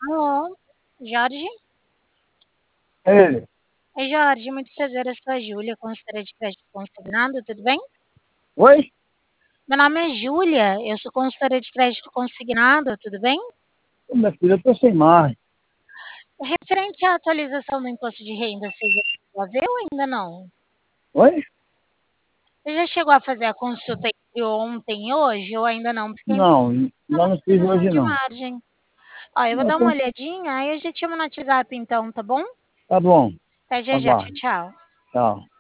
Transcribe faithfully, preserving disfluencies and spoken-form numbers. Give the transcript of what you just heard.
Alô, Jorge? Ele. Oi, Jorge, muito prazer, eu sou a Júlia, consultora de crédito consignado, tudo bem? Oi? Meu nome é Júlia, eu sou consultora de crédito consignado, tudo bem? Ô, minha filha, eu tô sem margem. Referente à atualização do imposto de renda, você já chegou a ver ou ainda não? Oi? Você já chegou a fazer a consulta entre ontem e hoje ou ainda não? Porque ainda Não, está na não, não fiz atualização hoje de não. margem. Ó, eu vou Eu dar uma tô- olhadinha, aí eu já te chamo no WhatsApp então, tá bom? Tá bom, Até já já, tchau, aguarde. tchau. Tchau.